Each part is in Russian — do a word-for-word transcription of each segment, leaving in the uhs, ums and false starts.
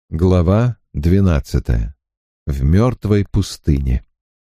Глава двенадцатая. В мертвой пустыне.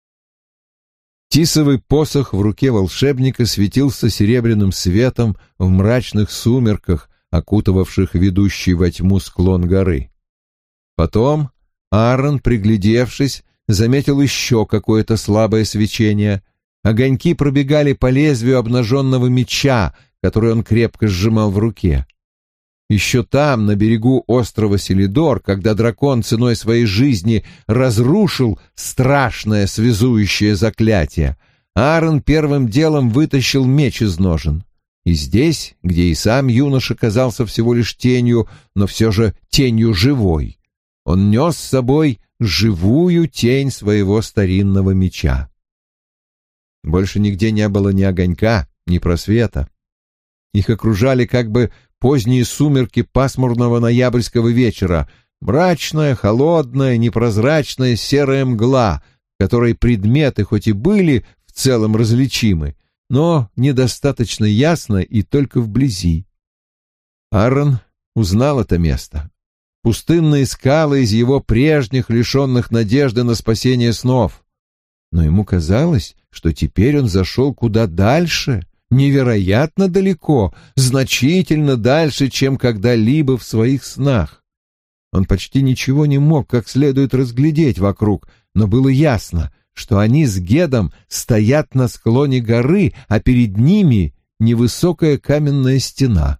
Тисовый посох в руке волшебника светился серебряным светом в мрачных сумерках, окутывавших ведущий во тьму склон горы. Потом Аарон, приглядевшись, заметил еще какое-то слабое свечение. Огоньки пробегали по лезвию обнаженного меча, который он крепко сжимал в руке. Еще там, на берегу острова Селидор, когда дракон ценой своей жизни разрушил страшное связующее заклятие, Аарон первым делом вытащил меч из ножен. И здесь, где и сам юноша казался всего лишь тенью, но все же тенью живой, он нес с собой живую тень своего старинного меча. Больше нигде не было ни огонька, ни просвета. Их окружали как бы поздние сумерки пасмурного ноябрьского вечера, мрачная, холодная, непрозрачная серая мгла, в которой предметы хоть и были в целом различимы, но недостаточно ясно и только вблизи. Аарон узнал это место. Пустынные скалы из его прежних, лишенных надежды на спасение снов. Но ему казалось, что теперь он зашел куда дальше, невероятно далеко, значительно дальше, чем когда-либо в своих снах. Он почти ничего не мог как следует разглядеть вокруг, но было ясно, что они с Гедом стоят на склоне горы, а перед ними невысокая каменная стена.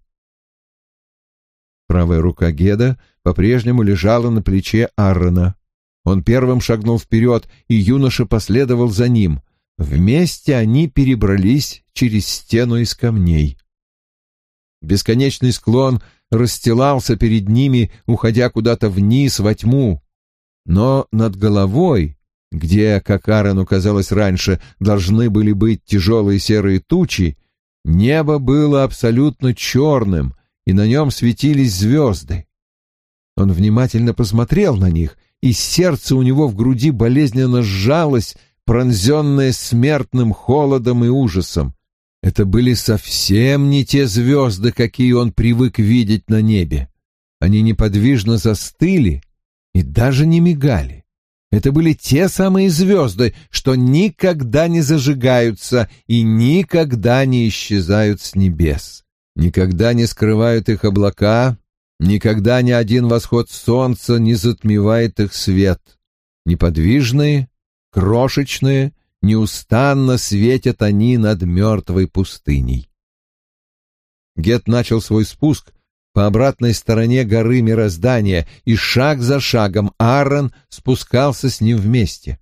Правая рука Геда по-прежнему лежала на плече Аарона. Он первым шагнул вперед, и юноша последовал за ним. Вместе они перебрались через стену из камней. Бесконечный склон расстилался перед ними, уходя куда-то вниз во тьму. Но над головой, где, как Аарону казалось раньше, должны были быть тяжелые серые тучи, небо было абсолютно черным, и на нем светились звезды. Он внимательно посмотрел на них, и сердце у него в груди болезненно сжалось, пронзенное смертным холодом и ужасом. Это были совсем не те звезды, какие он привык видеть на небе. Они неподвижно застыли и даже не мигали. Это были те самые звезды, что никогда не зажигаются и никогда не исчезают с небес. Никогда не скрывают их облака, никогда ни один восход солнца не затмевает их свет. Неподвижные, крошечные, неустанно светят они над мертвой пустыней. Гет начал свой спуск по обратной стороне горы мироздания, и шаг за шагом Аарон спускался с ним вместе.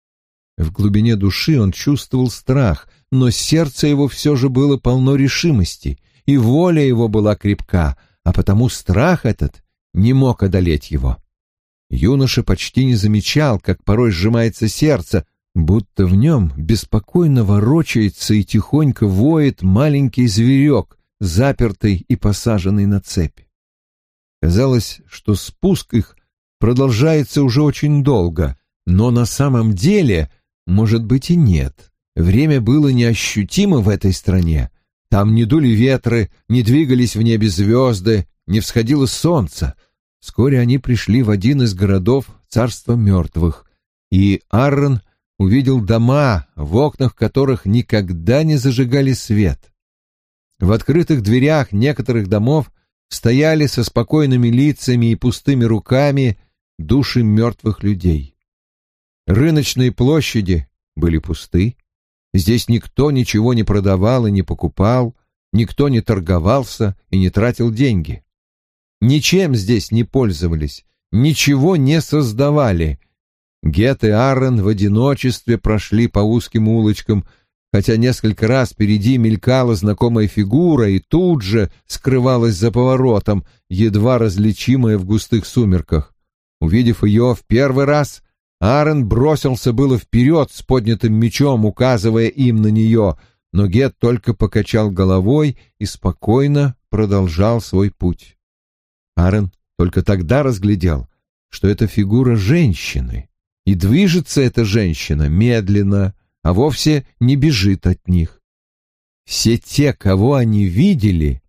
В глубине души он чувствовал страх, но сердце его все же было полно решимости, и воля его была крепка, а потому страх этот не мог одолеть его. Юноша почти не замечал, как порой сжимается сердце, будто в нем беспокойно ворочается и тихонько воет маленький зверек, запертый и посаженный на цепь. Казалось, что спуск их продолжается уже очень долго, но на самом деле, может быть, и нет. Время было неощутимо в этой стране. Там не дули ветры, не двигались в небе звезды, не всходило солнце. Вскоре они пришли в один из городов царства мертвых, и Аарон увидел дома, в окнах которых никогда не зажигали свет. В открытых дверях некоторых домов стояли со спокойными лицами и пустыми руками души мертвых людей. Рыночные площади были пусты. Здесь никто ничего не продавал и не покупал, никто не торговался и не тратил деньги. Ничем здесь не пользовались, ничего не создавали. Гет и Аарон в одиночестве прошли по узким улочкам, хотя несколько раз впереди мелькала знакомая фигура и тут же скрывалась за поворотом, едва различимая в густых сумерках. Увидев ее в первый раз, Аарон бросился было вперед с поднятым мечом, указывая им на нее, но Гет только покачал головой и спокойно продолжал свой путь. Аарон только тогда разглядел, что это фигура женщины, и движется эта женщина медленно, а вовсе не бежит от них. Все те, кого они видели,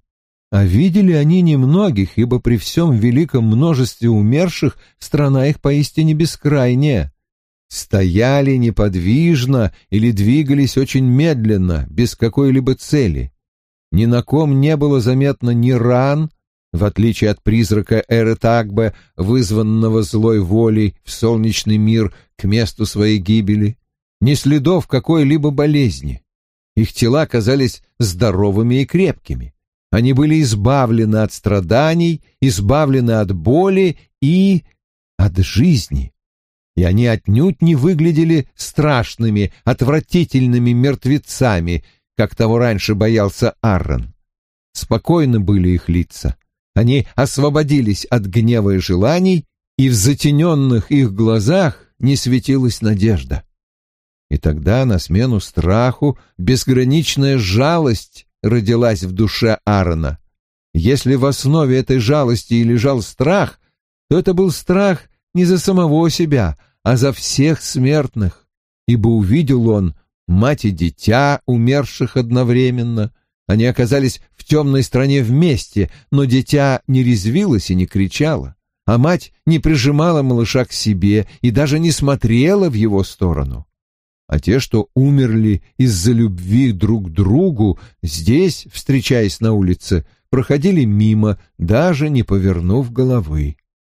А видели они немногих, ибо при всем великом множестве умерших страна их поистине бескрайняя. Стояли неподвижно или двигались очень медленно, без какой-либо цели. Ни на ком не было заметно ни ран, в отличие от призрака Эрэтагбе, вызванного злой волей в солнечный мир к месту своей гибели, ни следов какой-либо болезни. Их тела казались здоровыми и крепкими. Они были избавлены от страданий, избавлены от боли и от жизни. И они отнюдь не выглядели страшными, отвратительными мертвецами, как того раньше боялся Аррон. Спокойны были их лица. Они освободились от гнева и желаний, и в затененных их глазах не светилась надежда. И тогда на смену страху безграничная жалость родилась в душе Аарона. Если в основе этой жалости и лежал страх, то это был страх не за самого себя, а за всех смертных, ибо увидел он мать и дитя, умерших одновременно. Они оказались в темной стране вместе, но дитя не резвилось и не кричало, а мать не прижимала малыша к себе и даже не смотрела в его сторону. А те, что умерли из-за любви друг к другу, здесь, встречаясь на улице, проходили мимо, даже не повернув головы.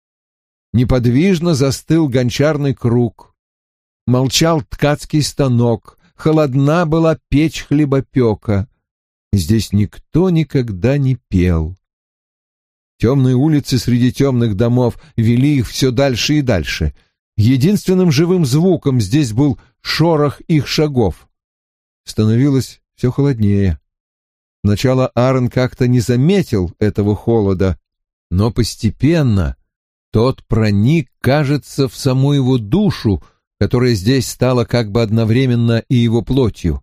Неподвижно застыл гончарный круг. Молчал ткацкий станок, холодна была печь хлебопека. Здесь никто никогда не пел. Темные улицы среди темных домов вели их все дальше и дальше. Единственным живым звуком здесь был шорох их шагов. Становилось все холоднее. Сначала Аарон как-то не заметил этого холода, но постепенно тот проник, кажется, в саму его душу, которая здесь стала как бы одновременно и его плотью.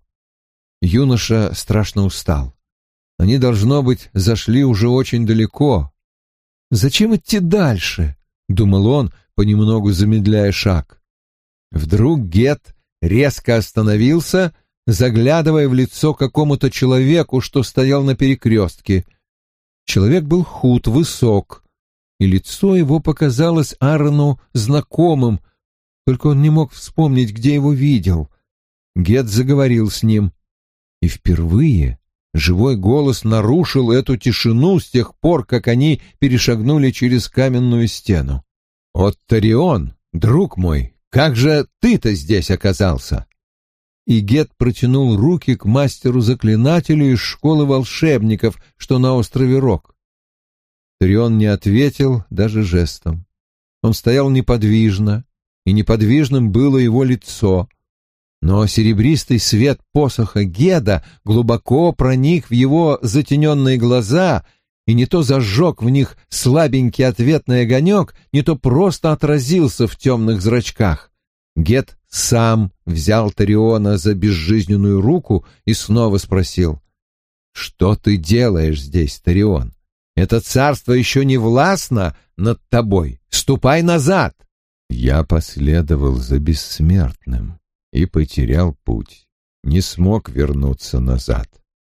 Юноша страшно устал. Они, должно быть, зашли уже очень далеко. «Зачем идти дальше?» — думал он, понемногу замедляя шаг. Вдруг Гет резко остановился, заглядывая в лицо какому-то человеку, что стоял на перекрестке. Человек был худ, высок, и лицо его показалось Аарону знакомым, только он не мог вспомнить, где его видел. Гет заговорил с ним, и впервые живой голос нарушил эту тишину с тех пор, как они перешагнули через каменную стену. «Оттарион, друг мой, как же ты-то здесь оказался?» И Гет протянул руки к мастеру-заклинателю из школы волшебников, что на острове Рок. Оттарион не ответил даже жестом. Он стоял неподвижно, и неподвижным было его лицо. Но серебристый свет посоха Геда глубоко проник в его затененные глаза и не то зажег в них слабенький ответный огонек, не то просто отразился в темных зрачках. Гед сам взял Тариона за безжизненную руку и снова спросил: «Что ты делаешь здесь, Тарион? Это царство еще не властно над тобой. Ступай назад!» Я последовал за бессмертным и потерял путь, не смог вернуться назад.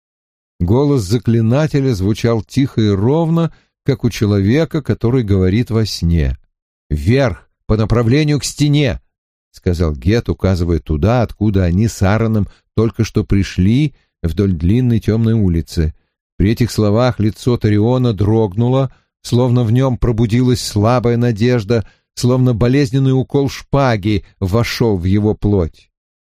Голос заклинателя звучал тихо и ровно, как у человека, который говорит во сне. «Вверх, по направлению к стене!» — сказал Гет, указывая туда, откуда они с Аароном только что пришли, вдоль длинной темной улицы. При этих словах лицо Тариона дрогнуло, словно в нем пробудилась слабая надежда, словно болезненный укол шпаги вошел в его плоть.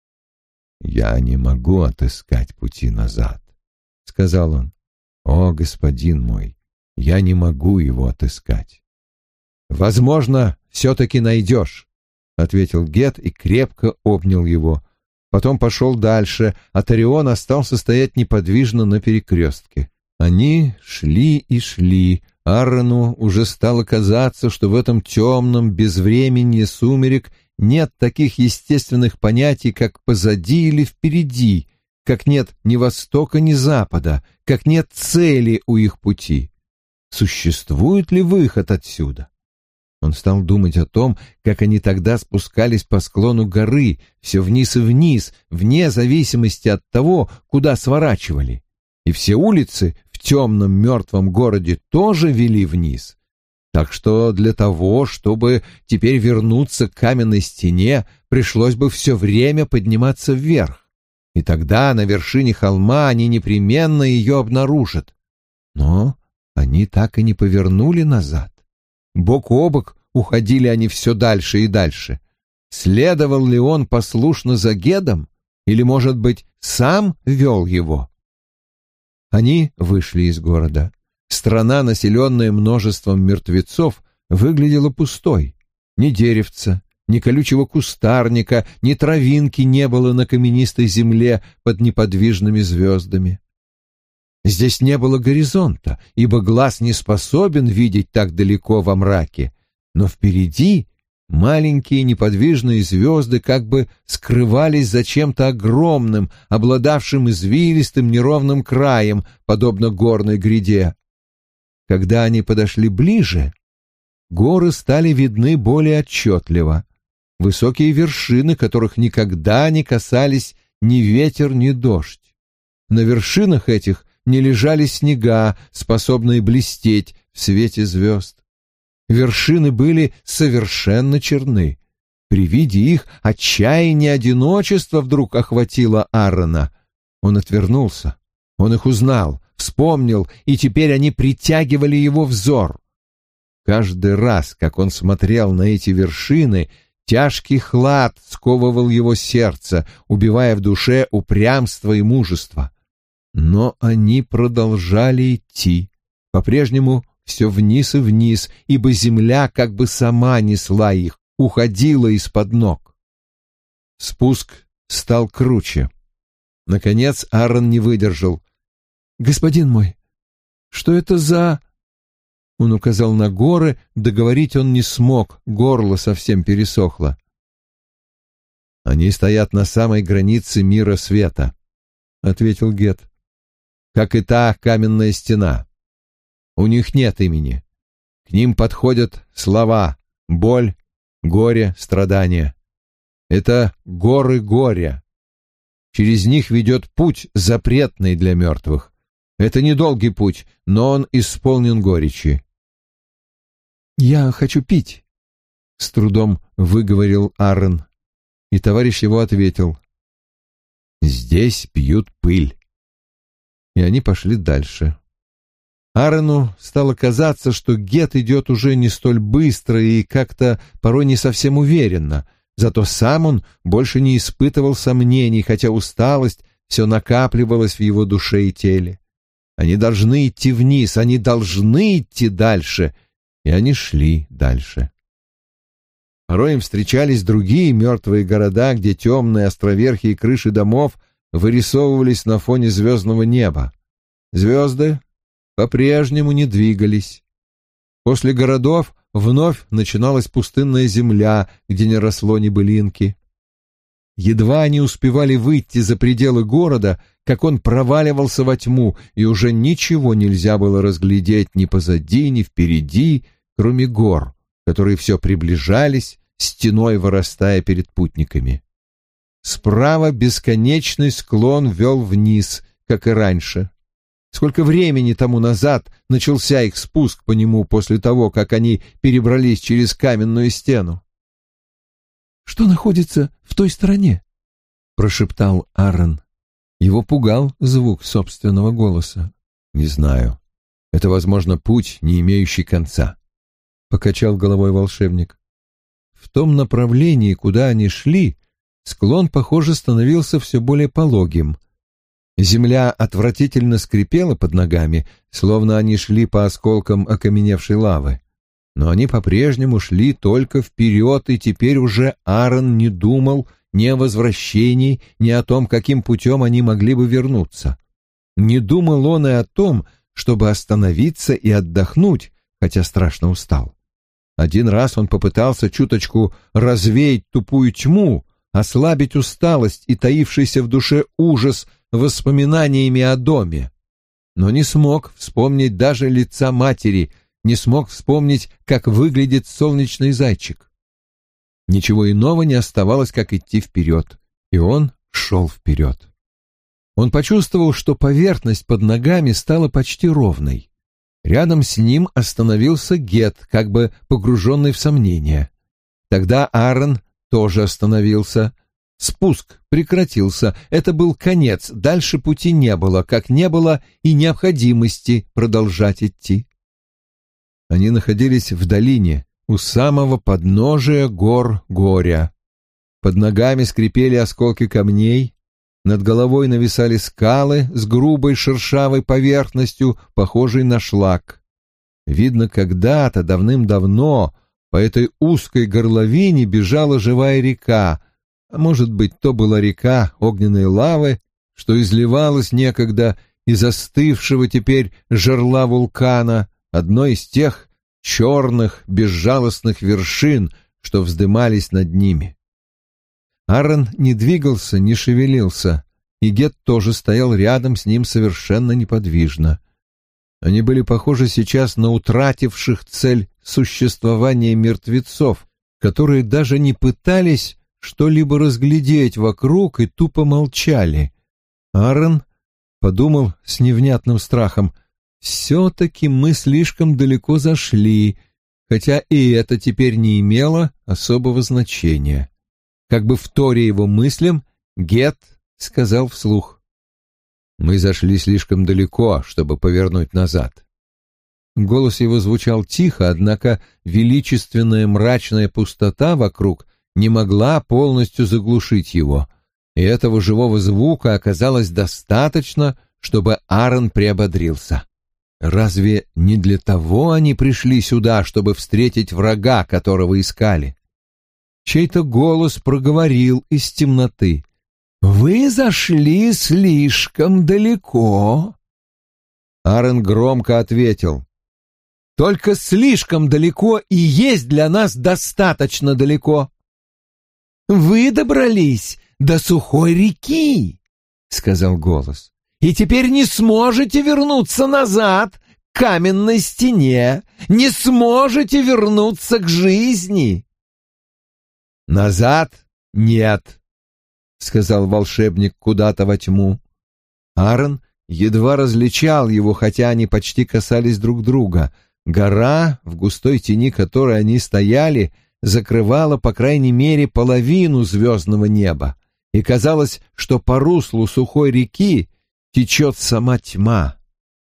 «Я не могу отыскать пути назад», — сказал он. «О, господин мой, я не могу его отыскать». «Возможно, все-таки найдешь», — ответил Гет и крепко обнял его. Потом пошел дальше, а Тарион остался стоять неподвижно на перекрестке. Они шли и шли. Аарону уже стало казаться, что в этом темном безвременье сумерек нет таких естественных понятий, как позади или впереди, как нет ни востока, ни запада, как нет цели у их пути. Существует ли выход отсюда? Он стал думать о том, как они тогда спускались по склону горы, все вниз и вниз, вне зависимости от того, куда сворачивали. И все улицы в темном мертвом городе тоже вели вниз. Так что для того, чтобы теперь вернуться к каменной стене, пришлось бы все время подниматься вверх. И тогда на вершине холма они непременно ее обнаружат. Но они так и не повернули назад. Бок о бок уходили они все дальше и дальше. Следовал ли он послушно за Гедом, или, может быть, сам вел его? Они вышли из города. Страна, населенная множеством мертвецов, выглядела пустой. Ни деревца, ни колючего кустарника, ни травинки не было на каменистой земле под неподвижными звездами. Здесь не было горизонта, ибо глаз не способен видеть так далеко во мраке, но впереди маленькие неподвижные звезды как бы скрывались за чем-то огромным, обладавшим извилистым неровным краем, подобно горной гряде. Когда они подошли ближе, горы стали видны более отчетливо. Высокие вершины, которых никогда не касались ни ветер, ни дождь. На вершинах этих не лежали снега, способные блестеть в свете звезд. Вершины были совершенно черны. При виде их отчаяние одиночества вдруг охватило Аарона. Он отвернулся. Он их узнал, вспомнил, и теперь они притягивали его взор. Каждый раз, как он смотрел на эти вершины, тяжкий хлад сковывал его сердце, убивая в душе упрямство и мужество. Но они продолжали идти, по-прежнему все вниз и вниз, ибо земля как бы сама несла их, уходила из-под ног. Спуск стал круче. Наконец Аарон не выдержал. «Господин мой, что это за...» Он указал на горы, договорить он не смог, горло совсем пересохло. «Они стоят на самой границе мира света», — ответил Гет, — «как и та каменная стена. У них нет имени. К ним подходят слова «боль», «горе», «страдания». Это горы горя. Через них ведет путь, запретный для мертвых. Это недолгий путь, но он исполнен горечи. «Я хочу пить», — с трудом выговорил Аарон, и товарищ его ответил: «Здесь пьют пыль». И они пошли дальше. Аарону стало казаться, что Гет идет уже не столь быстро и как-то порой не совсем уверенно, зато сам он больше не испытывал сомнений, хотя усталость все накапливалась в его душе и теле. Они должны идти вниз, они должны идти дальше, и они шли дальше. Порой им встречались другие мертвые города, где темные островерхие крыши домов вырисовывались на фоне звездного неба. Звезды по-прежнему не двигались. После городов вновь начиналась пустынная земля, где не росло ни былинки. Едва они успевали выйти за пределы города, как он проваливался во тьму, и уже ничего нельзя было разглядеть ни позади, ни впереди, кроме гор, которые все приближались, стеной вырастая перед путниками. Справа бесконечный склон вел вниз, как и раньше. Сколько времени тому назад начался их спуск по нему после того, как они перебрались через каменную стену? «Что находится в той стороне?» — прошептал Аарон. Его пугал звук собственного голоса. «Не знаю. Это, возможно, путь, не имеющий конца», — покачал головой волшебник. В том направлении, куда они шли, склон, похоже, становился все более пологим. Земля отвратительно скрипела под ногами, словно они шли по осколкам окаменевшей лавы. Но они по-прежнему шли только вперед, и теперь уже Аарон не думал ни о возвращении, ни о том, каким путем они могли бы вернуться. Не думал он и о том, чтобы остановиться и отдохнуть, хотя страшно устал. Один раз он попытался чуточку развеять тупую тьму, ослабить усталость и таившийся в душе ужас воспоминаниями о доме, но не смог вспомнить даже лица матери, не смог вспомнить, как выглядит солнечный зайчик. Ничего иного не оставалось, как идти вперед, и он шел вперед. Он почувствовал, что поверхность под ногами стала почти ровной. Рядом с ним остановился Гет, как бы погруженный в сомнения. Тогда Аарон тоже остановился. Спуск прекратился. Это был конец. Дальше пути не было, как не было и необходимости продолжать идти. Они находились в долине, у самого подножия гор Горя. Под ногами скрипели осколки камней, над головой нависали скалы с грубой шершавой поверхностью, похожей на шлак. Видно, когда-то, давным-давно, по этой узкой горловине бежала живая река, а может быть, то была река огненной лавы, что изливалась некогда из застывшего теперь жерла вулкана, одной из тех черных, безжалостных вершин, что вздымались над ними. Аарон не двигался, не шевелился, и Гет тоже стоял рядом с ним совершенно неподвижно. Они были похожи сейчас на утративших цель существования мертвецов, которые даже не пытались что-либо разглядеть вокруг и тупо молчали. Аарон подумал с невнятным страхом: все-таки мы слишком далеко зашли, хотя и это теперь не имело особого значения. Как бы вторя его мыслям, Гет сказал вслух: «Мы зашли слишком далеко, чтобы повернуть назад». Голос его звучал тихо, однако величественная мрачная пустота вокруг не могла полностью заглушить его, и этого живого звука оказалось достаточно, чтобы Аарон приободрился. Разве не для того они пришли сюда, чтобы встретить врага, которого искали? Чей-то голос проговорил из темноты: «Вы зашли слишком далеко». Аарон громко ответил: «Только слишком далеко и есть для нас достаточно далеко». «Вы добрались до сухой реки», — сказал голос, «и теперь не сможете вернуться назад к каменной стене, не сможете вернуться к жизни». «Назад нет», — сказал волшебник куда-то во тьму. Аарон едва различал его, хотя они почти касались друг друга. Гора, в густой тени которой они стояли, закрывала по крайней мере половину звездного неба, и казалось, что по руслу сухой реки течет сама тьма.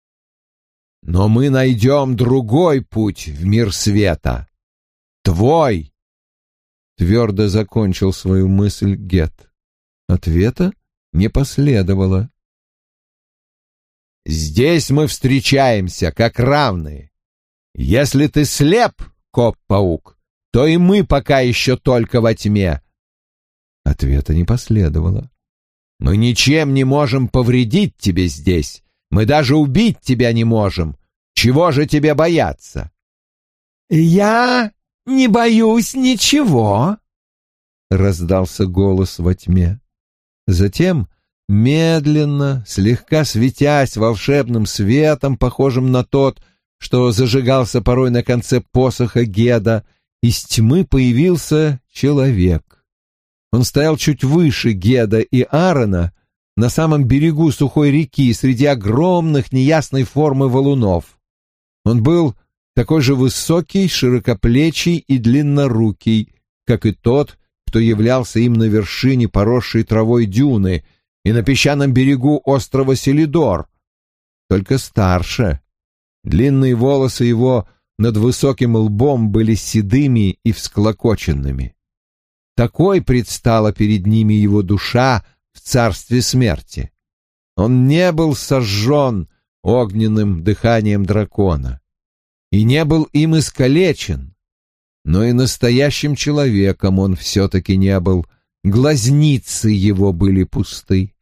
«Но мы найдем другой путь в мир света. Твой!» Твердо закончил свою мысль Гет. Ответа не последовало. «Здесь мы встречаемся, как равные. Если ты слеп, коп-паук, то и мы пока еще только во тьме». Ответа не последовало. «Мы ничем не можем повредить тебе здесь. Мы даже убить тебя не можем. Чего же тебе бояться?» «Я не боюсь ничего», — раздался голос во тьме. Затем, медленно, слегка светясь волшебным светом, похожим на тот, что зажигался порой на конце посоха Геда, из тьмы появился человек. Он стоял чуть выше Геда и Аарона, на самом берегу сухой реки, среди огромных неясной формы валунов. Он был такой же высокий, широкоплечий и длиннорукий, как и тот, кто являлся им на вершине поросшей травой дюны и на песчаном берегу острова Селидор, только старше. Длинные волосы его над высоким лбом были седыми и всклокоченными. Такой предстала перед ними его душа в царстве смерти. Он не был сожжен огненным дыханием дракона и не был им искалечен, но и настоящим человеком он все-таки не был, глазницы его были пусты.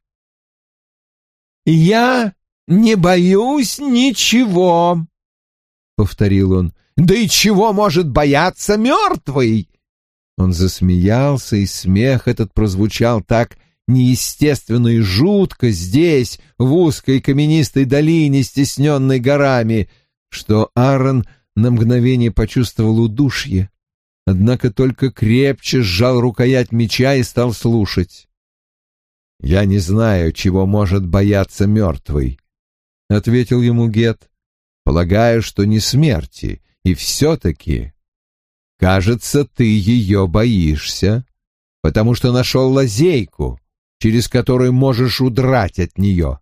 «Я не боюсь ничего», — повторил он. «Да и чего может бояться мертвый?» Он засмеялся, и смех этот прозвучал так неестественно и жутко здесь, в узкой каменистой долине, стесненной горами, что Аарон на мгновение почувствовал удушье, однако только крепче сжал рукоять меча и стал слушать. «Я не знаю, чего может бояться мертвый», — ответил ему Гет. «Полагаю, что не смерти, и все-таки, кажется, ты ее боишься, потому что нашел лазейку, через которую можешь удрать от нее».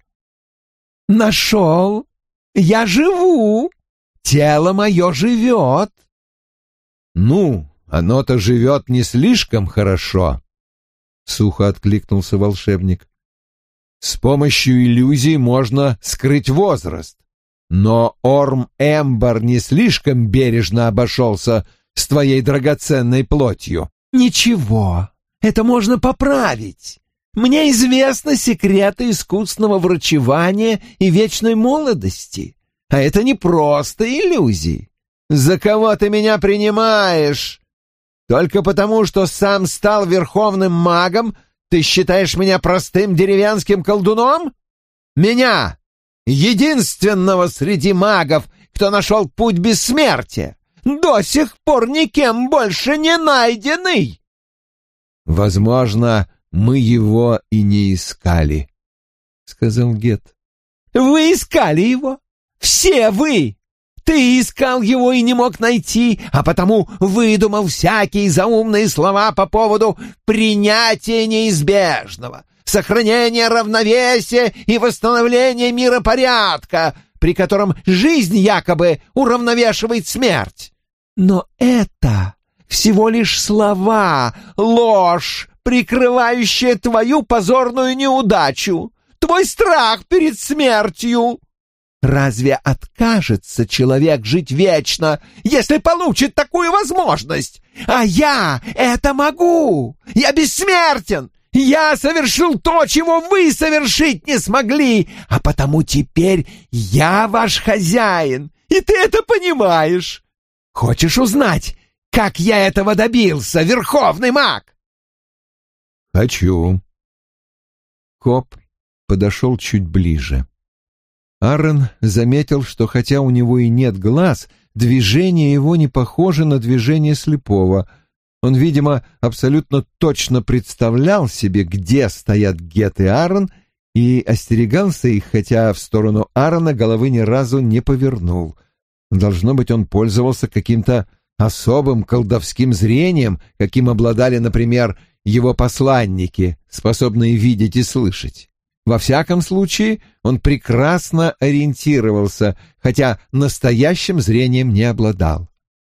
«Нашел! Я живу! Тело мое живет!» «Ну, оно-то живет не слишком хорошо», — сухо откликнулся волшебник. «С помощью иллюзий можно скрыть возраст, но Орм Эмбар не слишком бережно обошелся с твоей драгоценной плотью». «Ничего, это можно поправить. Мне известны секреты искусственного врачевания и вечной молодости, а это не просто иллюзии». «За кого ты меня принимаешь? Только потому, что сам стал верховным магом, ты считаешь меня простым деревенским колдуном? Меня, единственного среди магов, кто нашел путь бессмертия, до сих пор никем больше не найденный!» «Возможно, мы его и не искали», — сказал Гет. «Вы искали его? Все вы! Ты искал его и не мог найти, а потому выдумал всякие заумные слова по поводу принятия неизбежного, сохранения равновесия и восстановления миропорядка, при котором жизнь якобы уравновешивает смерть. Но это всего лишь слова, ложь, прикрывающая твою позорную неудачу, твой страх перед смертью. Разве откажется человек жить вечно, если получит такую возможность? А я это могу! Я бессмертен! Я совершил то, чего вы совершить не смогли, а потому теперь я ваш хозяин, и ты это понимаешь. Хочешь узнать, как я этого добился, верховный маг?» «Хочу». Коп подошел чуть ближе. Аарон заметил, что хотя у него и нет глаз, движение его не похоже на движение слепого. Он, видимо, абсолютно точно представлял себе, где стоят Гет и Аарон, и остерегался их, хотя в сторону Аарона головы ни разу не повернул. Должно быть, он пользовался каким-то особым колдовским зрением, каким обладали, например, его посланники, способные видеть и слышать. Во всяком случае, он прекрасно ориентировался, хотя настоящим зрением не обладал.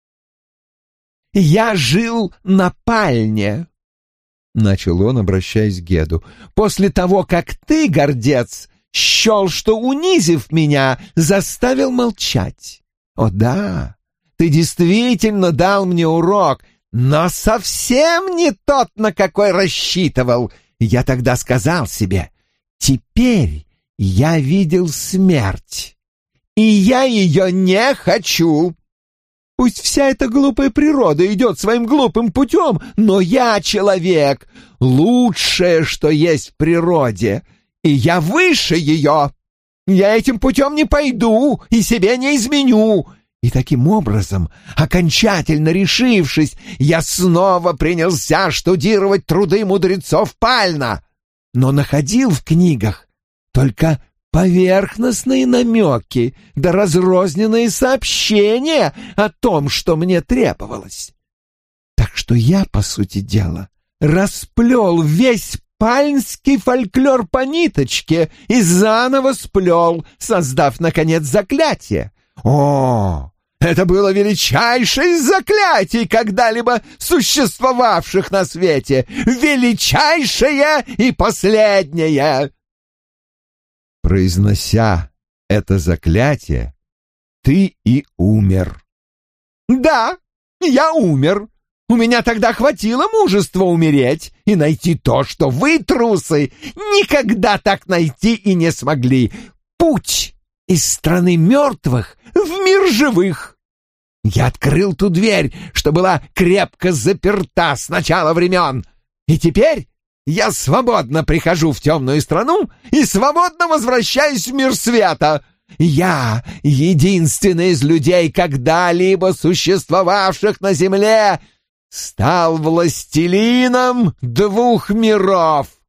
«Я жил на Пальне», — начал он, обращаясь к Геду, «после того, как ты, гордец, счел, что, унизив меня, заставил молчать. О да, ты действительно дал мне урок, но совсем не тот, на какой рассчитывал. Я тогда сказал себе: теперь я видел смерть, и я ее не хочу. Пусть вся эта глупая природа идет своим глупым путем, но я человек, лучшее, что есть в природе, и я выше ее. Я этим путем не пойду и себе не изменю». И таким образом, окончательно решившись, я снова принялся штудировать труды мудрецов Пальна, но находил в книгах только поверхностные намеки да разрозненные сообщения о том, что мне требовалось. Так что я, по сути дела, расплел весь пальнский фольклор по ниточке и заново сплел, создав, наконец, заклятие. О, это было величайшее из заклятий, когда-либо существовавших на свете, величайшее и последнее. Произнося это заклятие, ты и умер. Да, я умер. У меня тогда хватило мужества умереть и найти то, что вы, трусы, никогда так найти и не смогли. Путь из страны мертвых в мир живых. Я открыл ту дверь, что была крепко заперта с начала времен, и теперь я свободно прихожу в темную страну и свободно возвращаюсь в мир света. Я единственный из людей, когда-либо существовавших на земле, стал властелином двух миров.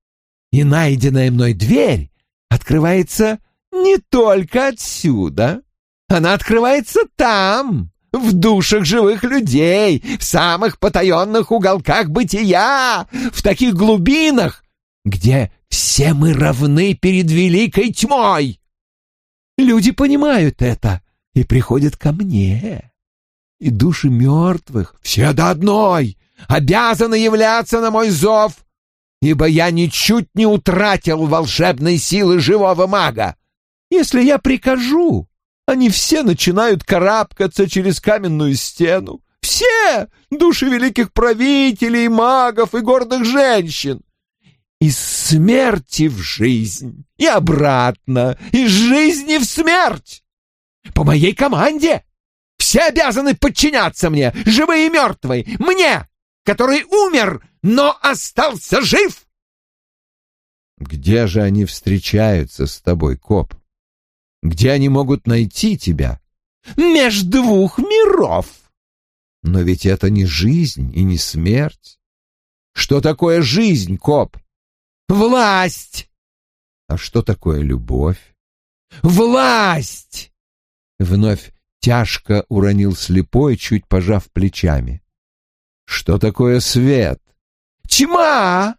И найденная мной дверь открывается не только отсюда. Она открывается там, в душах живых людей, в самых потаенных уголках бытия, в таких глубинах, где все мы равны перед великой тьмой. Люди понимают это и приходят ко мне. И души мертвых, все до одной, обязаны являться на мой зов, ибо я ничуть не утратил волшебной силы живого мага. Если я прикажу, они все начинают карабкаться через каменную стену. Все души великих правителей, магов и гордых женщин. Из смерти в жизнь и обратно, из жизни в смерть. По моей команде все обязаны подчиняться мне, живые и мертвые, мне, который умер, но остался жив. Где же они встречаются с тобой, Коп? Где они могут найти тебя? Меж двух миров. Но ведь это не жизнь и не смерть. Что такое жизнь, Коп? Власть. А что такое любовь? Власть. Вновь тяжко уронил слепой, чуть пожав плечами. Что такое свет? Тьма.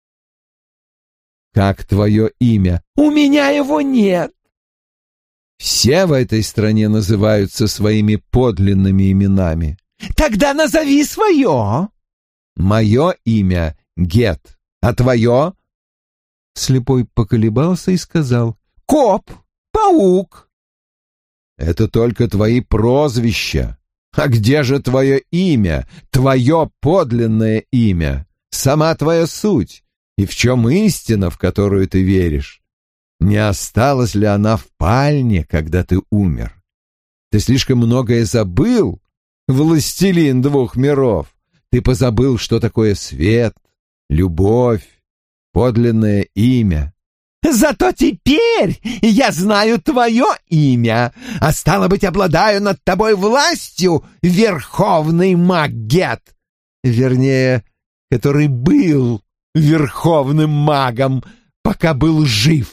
Как твое имя? У меня его нет. Все в этой стране называются своими подлинными именами. Тогда назови свое. Мое имя Гет, а твое? Слепой поколебался и сказал: Коп, паук. Это только твои прозвища. А где же твое имя, твое подлинное имя, сама твоя суть? И в чем истина, в которую ты веришь? Не осталась ли она в пальне, когда ты умер? Ты слишком многое забыл, властелин двух миров. Ты позабыл, что такое свет, любовь, подлинное имя. Зато теперь я знаю твое имя, а стало быть, обладаю над тобой властью, верховный маг Гет. Вернее, который был верховным магом, пока был жив.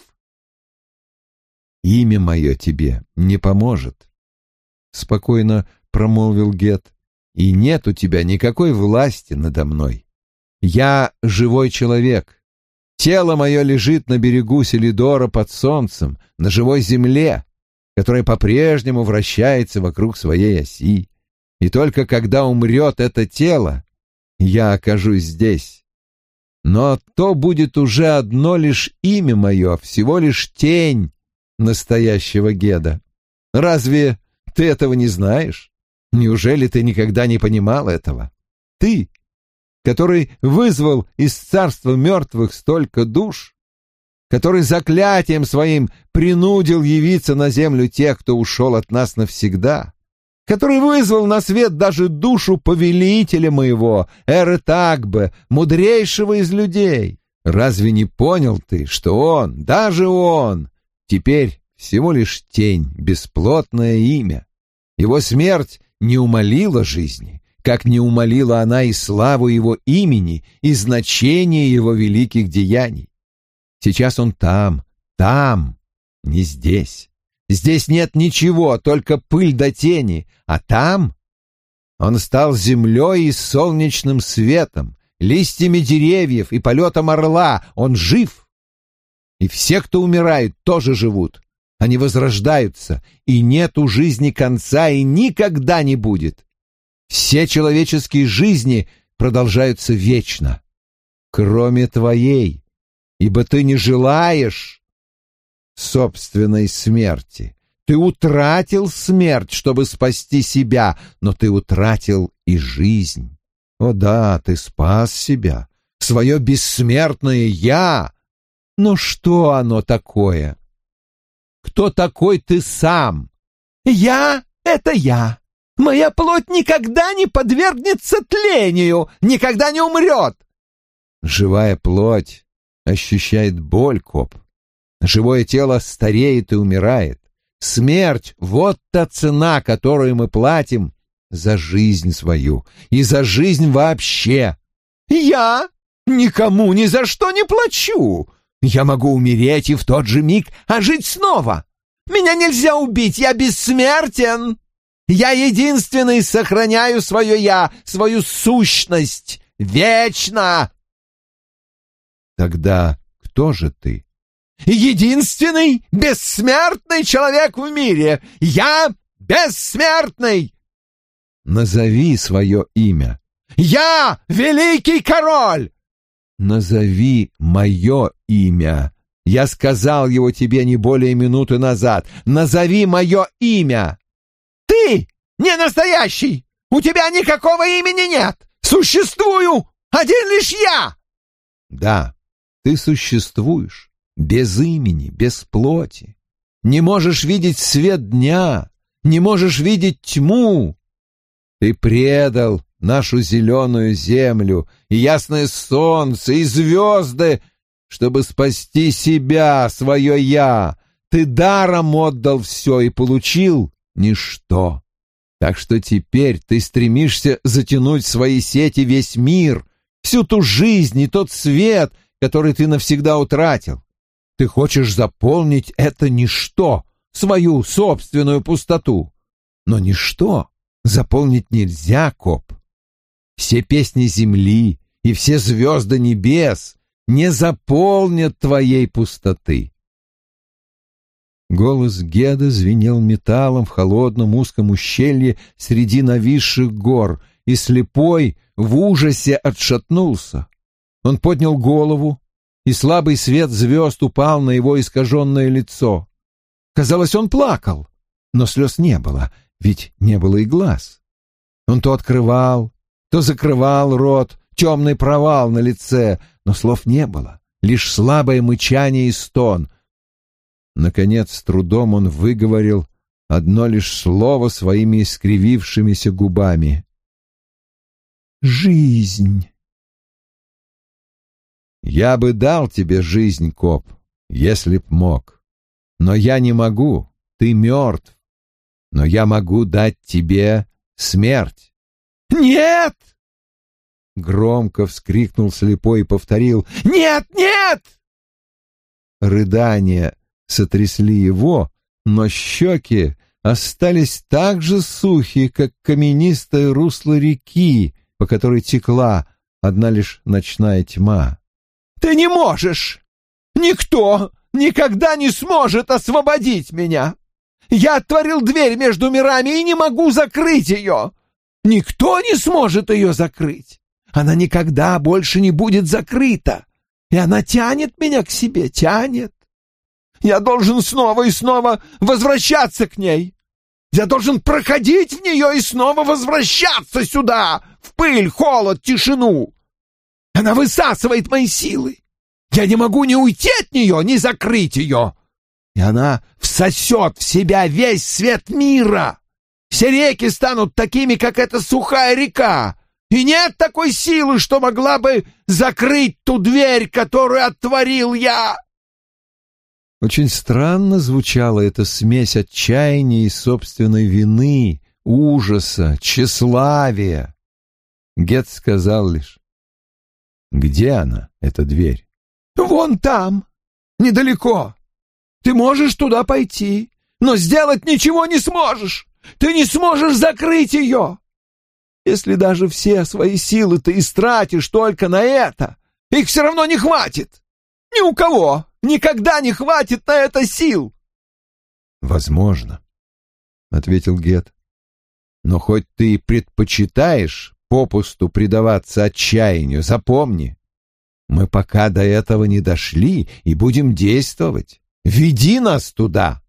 Имя мое тебе не поможет, — спокойно промолвил Гет, — и нет у тебя никакой власти надо мной. Я живой человек. Тело мое лежит на берегу Селидора под солнцем, на живой земле, которая по-прежнему вращается вокруг своей оси. И только когда умрет это тело, я окажусь здесь. Но то будет уже одно лишь имя мое, всего лишь тень настоящего Геда. Разве ты этого не знаешь? Неужели ты никогда не понимал этого? Ты, который вызвал из царства мертвых столько душ, который заклятием своим принудил явиться на землю тех, кто ушел от нас навсегда, который вызвал на свет даже душу повелителя моего, Эртагбе, мудрейшего из людей. Разве не понял ты, что он, даже он, теперь всего лишь тень, бесплотное имя? Его смерть не умалила жизни, как не умалила она и славу его имени, и значение его великих деяний. Сейчас он там, там, не здесь. Здесь нет ничего, только пыль до тени, а там он стал землей и солнечным светом, листьями деревьев и полетом орла. Он жив. И все, кто умирают, тоже живут. Они возрождаются, и нет у жизни конца, и никогда не будет. Все человеческие жизни продолжаются вечно, кроме твоей, ибо ты не желаешь собственной смерти. Ты утратил смерть, чтобы спасти себя, но ты утратил и жизнь. О да, ты спас себя, свое бессмертное «я». Но что оно такое? Кто такой ты сам? Я — это я. Моя плоть никогда не подвергнется тлению, никогда не умрет. Живая плоть ощущает боль, Коп. Живое тело стареет и умирает. Смерть — вот та цена, которую мы платим за жизнь свою и за жизнь вообще. Я никому ни за что не плачу. Я могу умереть и в тот же миг ожить снова. Меня нельзя убить, я бессмертен. Я единственный сохраняю свое «я», свою сущность вечно. Тогда кто же ты? Единственный бессмертный человек в мире. Я бессмертный. Назови свое имя. Я великий король. Назови мое имя. Я сказал его тебе не более минуты назад. Назови мое имя. Ты не настоящий. У тебя никакого имени нет. Существую один лишь я. Да, ты существуешь без имени, без плоти. Не можешь видеть свет дня, не можешь видеть тьму. Ты предал нашу зеленую землю и ясное солнце, и звезды, чтобы спасти себя, свое «я». Ты даром отдал все и получил ничто. Так что теперь ты стремишься затянуть в свои сети весь мир, всю ту жизнь и тот свет, который ты навсегда утратил. Ты хочешь заполнить это ничто, свою собственную пустоту. Но ничто заполнить нельзя, Коп. Все песни земли и все звезды небес не заполнят твоей пустоты. Голос Геда звенел металлом в холодном узком ущелье среди нависших гор, и слепой в ужасе отшатнулся. Он поднял голову, и слабый свет звезд упал на его искаженное лицо. Казалось, он плакал, но слез не было, ведь не было и глаз. Он то открывал, то закрывал рот, темный провал на лице, но слов не было, лишь слабое мычание и стон. Наконец, с трудом он выговорил одно лишь слово своими искривившимися губами. «Жизнь». «Я бы дал тебе жизнь, Коп, если б мог. Но я не могу, ты мертв. Но я могу дать тебе смерть». «Нет!» — громко вскрикнул слепой и повторил. «Нет, нет!» Рыдания сотрясли его, но щеки остались так же сухие, как каменистое русло реки, по которой текла одна лишь ночная тьма. «Ты не можешь! Никто никогда не сможет освободить меня! Я отворил дверь между мирами и не могу закрыть ее! Никто не сможет ее закрыть! Она никогда больше не будет закрыта! И она тянет меня к себе, тянет! Я должен снова и снова возвращаться к ней! Я должен проходить в нее и снова возвращаться сюда, в пыль, холод, тишину! Она высасывает мои силы! Я не могу ни уйти от нее, ни закрыть ее! И она всосет в себя весь свет мира! Все реки станут такими, как эта сухая река! И нет такой силы, что могла бы закрыть ту дверь, которую отворил я!» Очень странно звучала эта смесь отчаяния и собственной вины, ужаса, тщеславия. Гет сказал лишь: «Где она, эта дверь?» «Вон там, недалеко. Ты можешь туда пойти, но сделать ничего не сможешь. Ты не сможешь закрыть ее. Если даже все свои силы ты истратишь только на это, их все равно не хватит. Ни у кого никогда не хватит на это сил». «Возможно», — ответил Гет. «Но хоть ты и предпочитаешь попусту предаваться отчаянию, запомни, мы пока до этого не дошли и будем действовать. Веди нас туда!»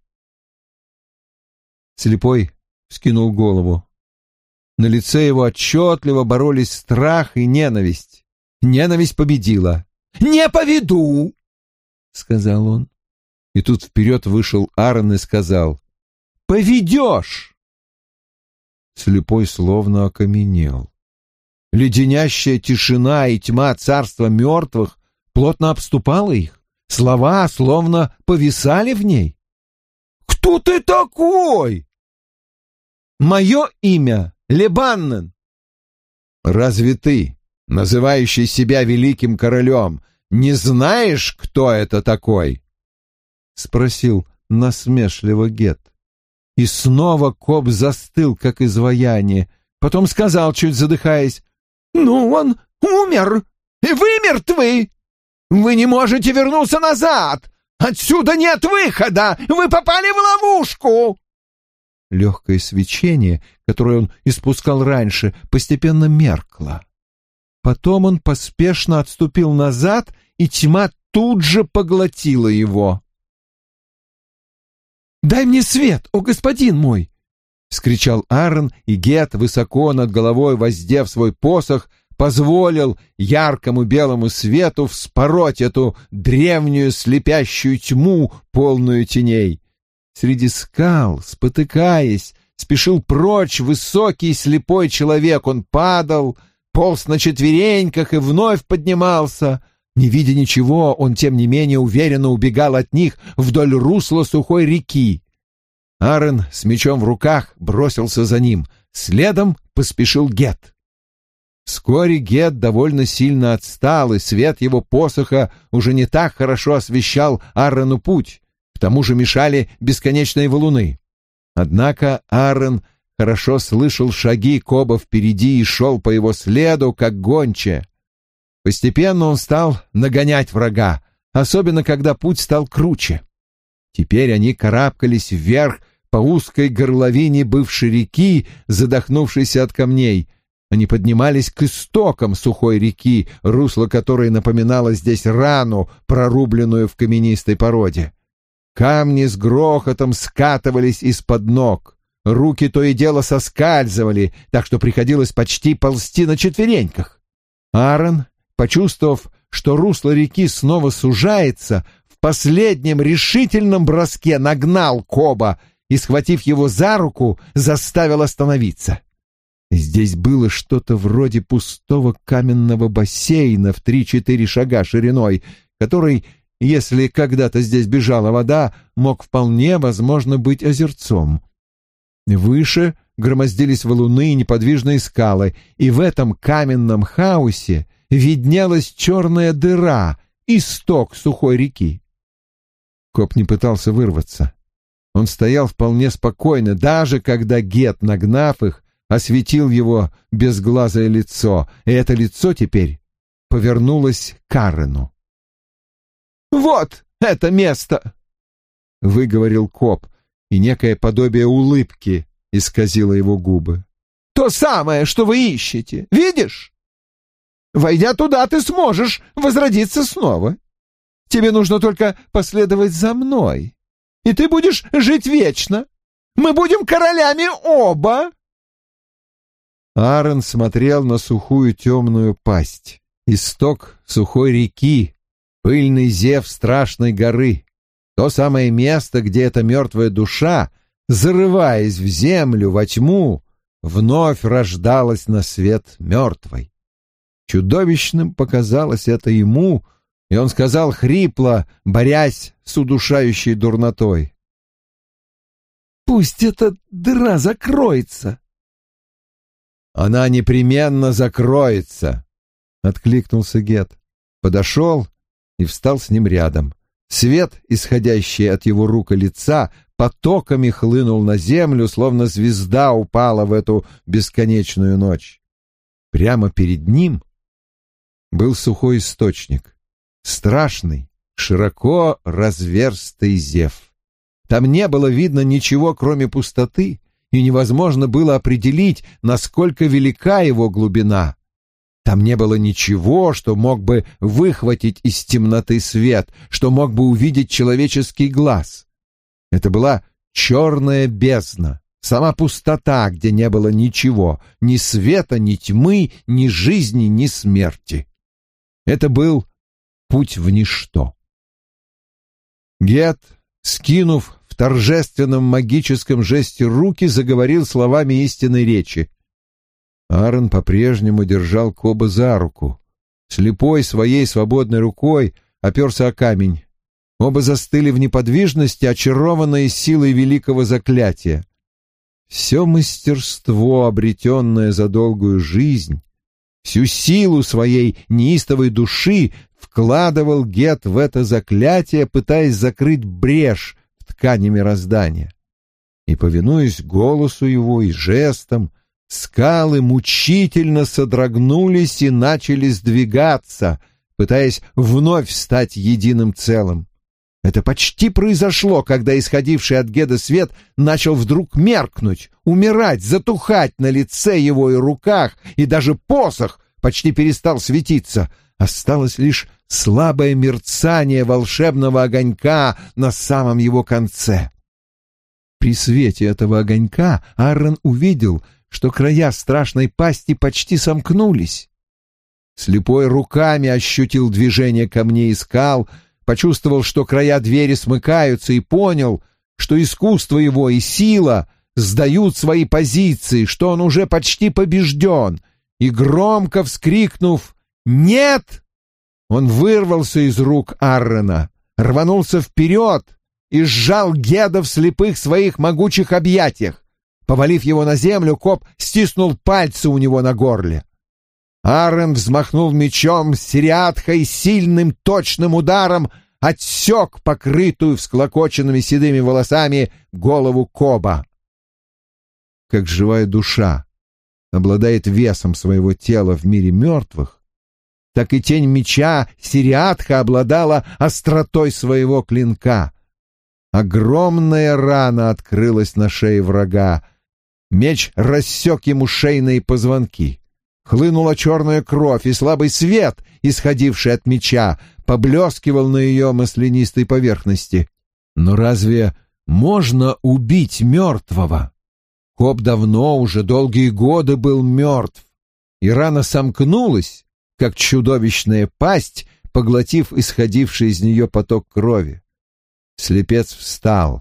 Слепой вскинул голову. На лице его отчетливо боролись страх и ненависть. Ненависть победила. «Не поведу!» — сказал он. И тут вперед вышел Аарон и сказал: «Поведешь!» Слепой словно окаменел. Леденящая тишина и тьма царства мертвых плотно обступала их. Слова словно повисали в ней. «Кто ты такой?» «Мое имя Лебаннен». «Разве ты, называющий себя великим королем, не знаешь, кто это такой?» — спросил насмешливо Гет. И снова коп застыл, как изваяние. Потом сказал, чуть задыхаясь: «Ну, он умер, и вы мертвы! Вы не можете вернуться назад! Отсюда нет выхода! Вы попали в ловушку!» Легкое свечение, которое он испускал раньше, постепенно меркло. Потом он поспешно отступил назад, и тьма тут же поглотила его. «Дай мне свет, о господин мой!» — вскричал Аарон, и Гет, высоко над головой воздев свой посох, позволил яркому белому свету вспороть эту древнюю слепящую тьму, полную теней. Среди скал, спотыкаясь, спешил прочь высокий слепой человек. Он падал, полз на четвереньках и вновь поднимался. Не видя ничего, он, тем не менее, уверенно убегал от них вдоль русла сухой реки. Аарон с мечом в руках бросился за ним. Следом поспешил Гет. Вскоре Гет довольно сильно отстал, и свет его посоха уже не так хорошо освещал Аарону путь. К тому же мешали бесконечные валуны. Однако Аарон хорошо слышал шаги Коба впереди и шел по его следу, как гончая. Постепенно он стал нагонять врага, особенно когда путь стал круче. Теперь они карабкались вверх по узкой горловине бывшей реки, задохнувшейся от камней. Они поднимались к истокам сухой реки, русло которой напоминало здесь рану, прорубленную в каменистой породе. Камни с грохотом скатывались из-под ног. Руки то и дело соскальзывали, так что приходилось почти ползти на четвереньках. Аарон, почувствовав, что русло реки снова сужается, в последнем решительном броске нагнал Коба и, схватив его за руку, заставил остановиться. Здесь было что-то вроде пустого каменного бассейна в три-четыре шага шириной, который, если когда-то здесь бежала вода, мог вполне возможно быть озерцом. Выше громоздились валуны и неподвижные скалы, и в этом каменном хаосе виднелась черная дыра, исток сухой реки. Коп не пытался вырваться. Он стоял вполне спокойно, даже когда Гет, нагнав их, осветил его безглазое лицо, и это лицо теперь повернулось к Аарону. «Вот это место!» — выговорил Коп, и некое подобие улыбки исказило его губы. «То самое, что вы ищете, видишь? Войдя туда, ты сможешь возродиться снова. Тебе нужно только последовать за мной, и ты будешь жить вечно. Мы будем королями оба!» Аарон смотрел на сухую темную пасть, исток сухой реки, пыльный зев страшной горы, то самое место, где эта мертвая душа, зарываясь в землю, во тьму, вновь рождалась на свет мертвой. Чудовищным показалось это ему, и он сказал хрипло, борясь с удушающей дурнотой: «Пусть эта дыра закроется». «Она непременно закроется», — откликнулся Гет. Подошел и встал с ним рядом. Свет, исходящий от его рук и лица, потоками хлынул на землю, словно звезда упала в эту бесконечную ночь. Прямо перед ним был сухой источник, страшный, широко разверстый зев. Там не было видно ничего, кроме пустоты, и невозможно было определить, насколько велика его глубина. Там не было ничего, что мог бы выхватить из темноты свет, что мог бы увидеть человеческий глаз. Это была черная бездна, сама пустота, где не было ничего, ни света, ни тьмы, ни жизни, ни смерти. Это был путь в ничто. Гет, скинув в торжественном магическом жесте руки, заговорил словами истинной речи. Аарон по-прежнему держал Коба за руку. Слепой своей свободной рукой оперся о камень. Оба застыли в неподвижности, очарованные силой великого заклятия. Все мастерство, обретенное за долгую жизнь, Всю силу своей неистовой души вкладывал Гет в это заклятие, пытаясь закрыть брешь в ткани мироздания. И, повинуясь голосу его и жестам, скалы мучительно содрогнулись и начали сдвигаться, пытаясь вновь стать единым целым. Это почти произошло, когда исходивший от Геда свет начал вдруг меркнуть, умирать, затухать на лице его и руках, и даже посох почти перестал светиться. Осталось лишь слабое мерцание волшебного огонька на самом его конце. При свете этого огонька Аарон увидел, что края страшной пасти почти сомкнулись. Слепой руками ощутил движение камней и скал, почувствовал, что края двери смыкаются, и понял, что искусство его и сила сдают свои позиции, что он уже почти побежден, и, громко вскрикнув «Нет!», он вырвался из рук Аарона, рванулся вперед и сжал Геда в слепых своих могучих объятиях. Повалив его на землю, коп стиснул пальцы у него на горле. Аарон взмахнул мечом с сириатхой, сильным точным ударом отсек покрытую всклокоченными седыми волосами голову Коба. Как живая душа обладает весом своего тела в мире мертвых, так и тень меча сириатха обладала остротой своего клинка. Огромная рана открылась на шее врага. Меч рассек ему шейные позвонки. Хлынула черная кровь, и слабый свет, исходивший от меча, поблескивал на ее маслянистой поверхности. Но разве можно убить мертвого? Коп давно, уже долгие годы, был мертв, и рана сомкнулась, как чудовищная пасть, поглотив исходивший из нее поток крови. Слепец встал.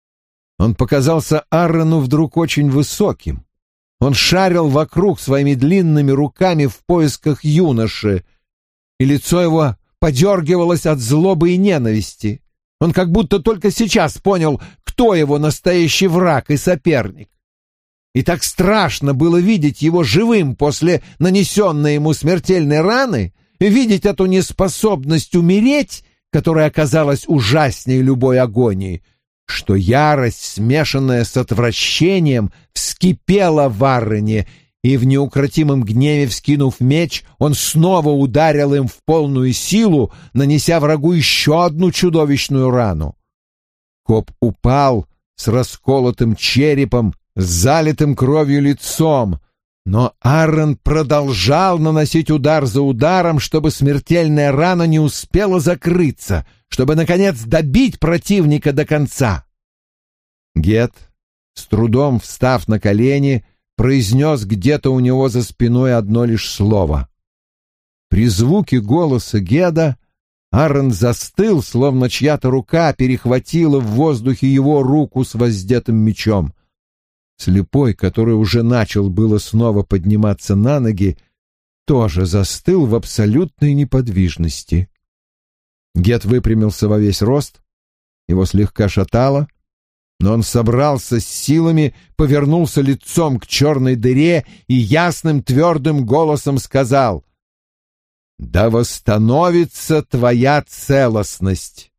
Он показался Аарону вдруг очень высоким. Он шарил вокруг своими длинными руками в поисках юноши, и лицо его подергивалось от злобы и ненависти. Он как будто только сейчас понял, кто его настоящий враг и соперник. И так страшно было видеть его живым после нанесенной ему смертельной раны, видеть эту неспособность умереть, которая оказалась ужаснее любой агонии, что ярость, смешанная с отвращением, вскипела в Аароне, и в неукротимом гневе, вскинув меч, он снова ударил им в полную силу, нанеся врагу еще одну чудовищную рану. Коп упал с расколотым черепом, с залитым кровью лицом, но Аарон продолжал наносить удар за ударом, чтобы смертельная рана не успела закрыться, чтобы, наконец, добить противника до конца. Гет, с трудом встав на колени, произнес где-то у него за спиной одно лишь слово. При звуке голоса Геда Аарон застыл, словно чья-то рука перехватила в воздухе его руку с воздетым мечом. Слепой, который уже начал было снова подниматься на ноги, тоже застыл в абсолютной неподвижности. Гет выпрямился во весь рост, его слегка шатало, но он собрался с силами, повернулся лицом к черной дыре и ясным твердым голосом сказал: «Да восстановится твоя целостность!»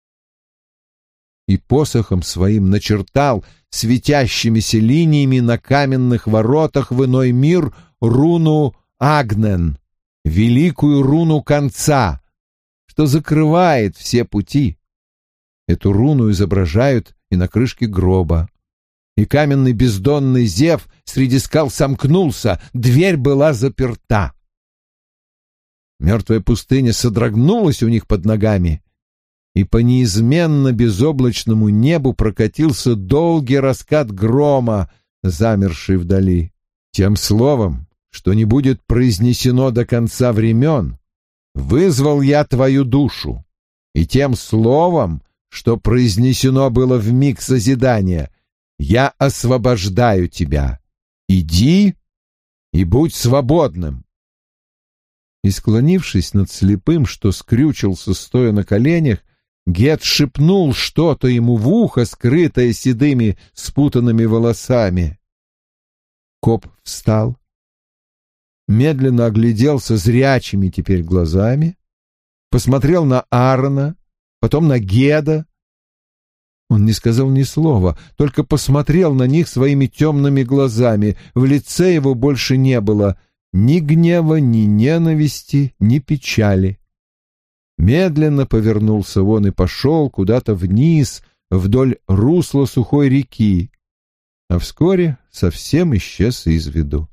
И посохом своим начертал светящимися линиями на каменных воротах в иной мир руну Агнен, великую руну конца, что закрывает все пути. Эту руну изображают и на крышке гроба. И каменный бездонный зев среди скал сомкнулся, дверь была заперта. Мертвая пустыня содрогнулась у них под ногами, и по неизменно безоблачному небу прокатился долгий раскат грома, замерший вдали. Тем словом, что не будет произнесено до конца времен, вызвал я твою душу, и тем словом, что произнесено было в миг созидания, я освобождаю тебя. Иди и будь свободным. И, склонившись над слепым, что скрючился, стоя на коленях, Гет шепнул что-то ему в ухо, скрытое седыми спутанными волосами. Коп встал. медленно огляделся зрячими теперь глазами, посмотрел на Аарона, потом на Геда. Он не сказал ни слова, только посмотрел на них своими темными глазами. В лице его больше не было ни гнева, ни ненависти, ни печали. Медленно повернулся он и пошел куда-то вниз, вдоль русла сухой реки, а вскоре совсем исчез из виду.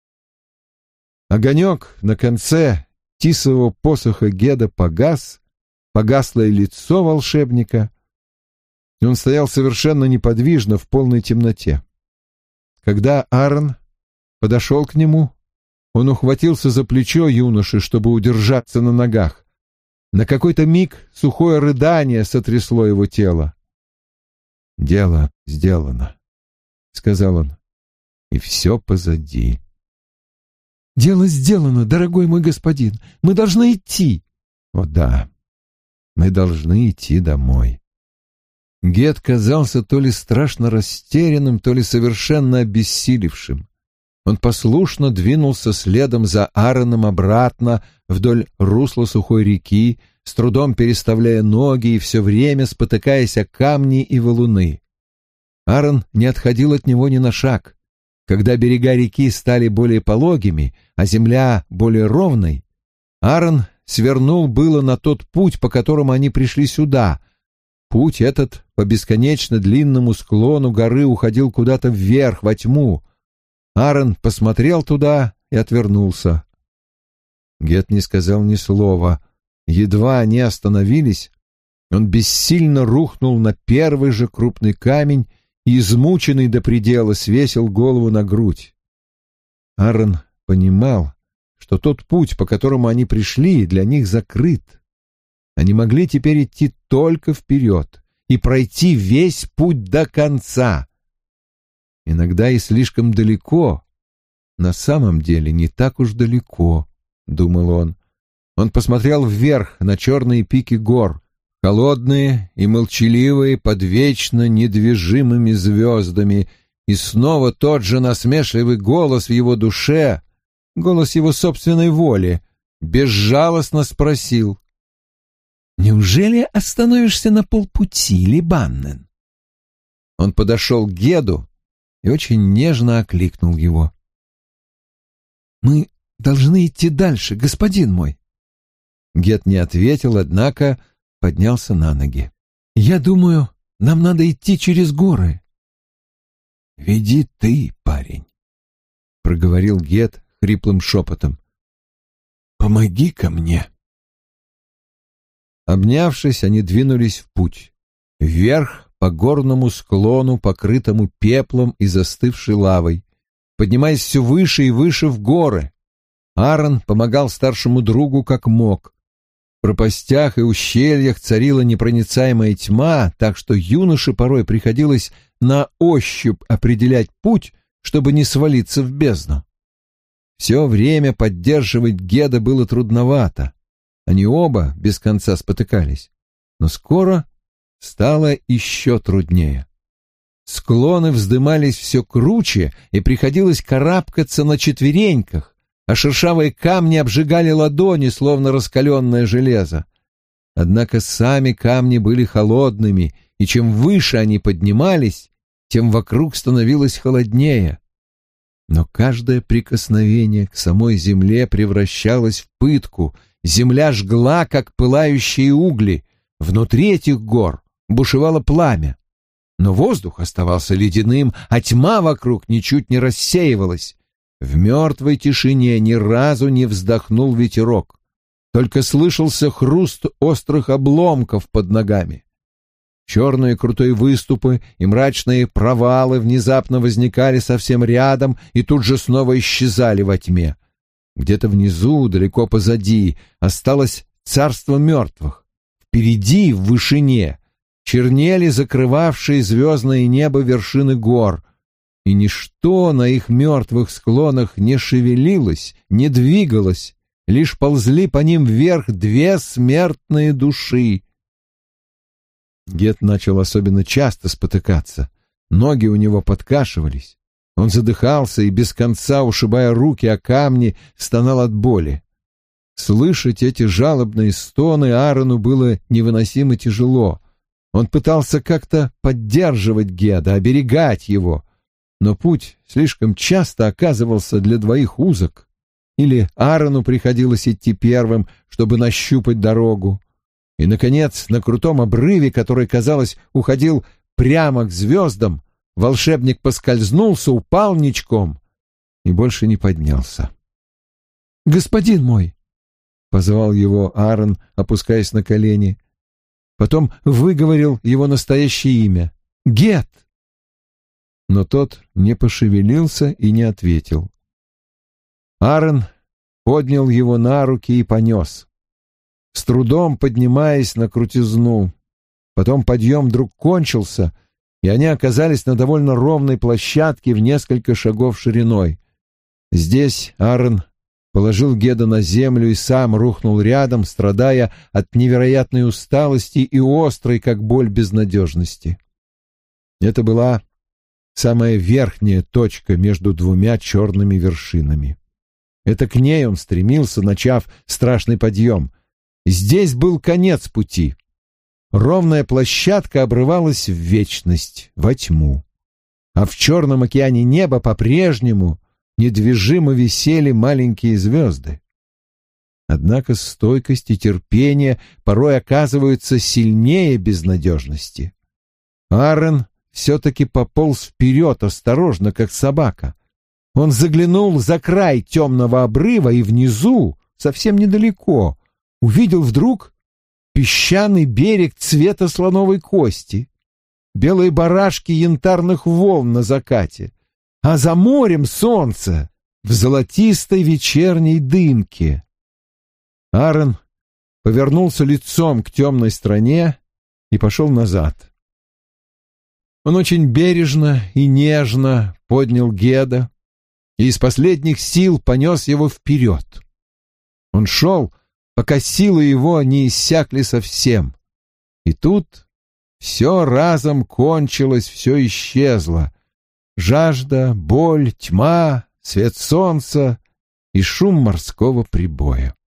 Огонек на конце тисового посоха Геда погас, погасло и лицо волшебника, и он стоял совершенно неподвижно в полной темноте. Когда Аарон подошел к нему, он ухватился за плечо юноши, чтобы удержаться на ногах. На какой-то миг сухое рыдание сотрясло его тело. «Дело сделано», — сказал он, — «и все позади». «Дело сделано, дорогой мой господин. Мы должны идти». «О да, мы должны идти домой». Гед казался то ли страшно растерянным, то ли совершенно обессилевшим. Он послушно двинулся следом за Аароном обратно вдоль русла сухой реки, с трудом переставляя ноги и все время спотыкаясь о камни и валуны. Аарон не отходил от него ни на шаг. Когда берега реки стали более пологими, а земля более ровной, Аарон свернул было на тот путь, по которому они пришли сюда. Путь этот по бесконечно длинному склону горы уходил куда-то вверх, во тьму. Аарон посмотрел туда и отвернулся. Гед не сказал ни слова. Едва они остановились, он бессильно рухнул на первый же крупный камень и, измученный до предела, свесил голову на грудь. Аарон понимал, что тот путь, по которому они пришли, для них закрыт. Они могли теперь идти только вперед и пройти весь путь до конца. Иногда и слишком далеко, на самом деле не так уж далеко, — думал он. Он посмотрел вверх на черные пики гор, холодные и молчаливые под вечно недвижимыми звездами, и снова тот же насмешливый голос в его душе, голос его собственной воли, безжалостно спросил: «Неужели остановишься на полпути, Либаннен?» Он подошел к Геду и очень нежно окликнул его. «Мы должны идти дальше, господин мой». Гед не ответил, однако поднялся на ноги. «Я думаю, нам надо идти через горы». «Веди ты, парень», — проговорил Гед хриплым шепотом. «Помоги-ка мне». Обнявшись, они двинулись в путь. Вверх по горному склону, покрытому пеплом и застывшей лавой, поднимаясь все выше и выше в горы. Аарон помогал старшему другу как мог. В пропастях и ущельях царила непроницаемая тьма, так что юноше порой приходилось на ощупь определять путь, чтобы не свалиться в бездну. Все время поддерживать Геда было трудновато. Они оба без конца спотыкались, но скоро стало еще труднее. Склоны вздымались все круче, и приходилось карабкаться на четвереньках, а шершавые камни обжигали ладони, словно раскаленное железо. Однако сами камни были холодными, и чем выше они поднимались, тем вокруг становилось холоднее. Но каждое прикосновение к самой земле превращалось в пытку. Земля жгла, как пылающие угли. Внутри этих гор бушевало пламя. Но воздух оставался ледяным, а тьма вокруг ничуть не рассеивалась. В мертвой тишине ни разу не вздохнул ветерок. Только слышался хруст острых обломков под ногами. Черные крутые выступы и мрачные провалы внезапно возникали совсем рядом и тут же снова исчезали во тьме. Где-то внизу, далеко позади, осталось царство мертвых. Впереди, в вышине, чернели закрывавшие звездное небо вершины гор, и ничто на их мертвых склонах не шевелилось, не двигалось, лишь ползли по ним вверх две смертные души. Гед начал особенно часто спотыкаться, ноги у него подкашивались. Он задыхался и, без конца ушибая руки о камни, стонал от боли. Слышать эти жалобные стоны Аарону было невыносимо тяжело. Он пытался как-то поддерживать Геда, оберегать его, но путь слишком часто оказывался для двоих узок. Или Аарону приходилось идти первым, чтобы нащупать дорогу. И, наконец, на крутом обрыве, который, казалось, уходил прямо к звездам, волшебник поскользнулся, упал ничком и больше не поднялся. «Господин мой!» — позвал его Аарон, опускаясь на колени. Потом выговорил его настоящее имя — Гед. Но тот не пошевелился и не ответил. Аарон поднял его на руки и понес, с трудом поднимаясь на крутизну. Потом подъем вдруг кончился, и они оказались на довольно ровной площадке в несколько шагов шириной. Здесь Аарон положил Геда на землю и сам рухнул рядом, страдая от невероятной усталости и острой, как боль, безнадежности. Это была самая верхняя точка между двумя черными вершинами. Это к ней он стремился, начав страшный подъем. Здесь был конец пути. Ровная площадка обрывалась в вечность, во тьму. А в черном океане неба по-прежнему недвижимо висели маленькие звезды. Однако стойкость и терпение порой оказываются сильнее безнадежности. Аарон все-таки пополз вперед, осторожно, как собака. Он заглянул за край темного обрыва и внизу, совсем недалеко, увидел вдруг песчаный берег цвета слоновой кости, белые барашки янтарных волн на закате, а за морем солнце в золотистой вечерней дымке. Аарон повернулся лицом к темной стране и пошел назад. Он очень бережно и нежно поднял Геда и из последних сил понес его вперед. Он шел, пока силы его не иссякли совсем. И тут все разом кончилось, все исчезло. Жажда, боль, тьма, свет солнца и шум морского прибоя.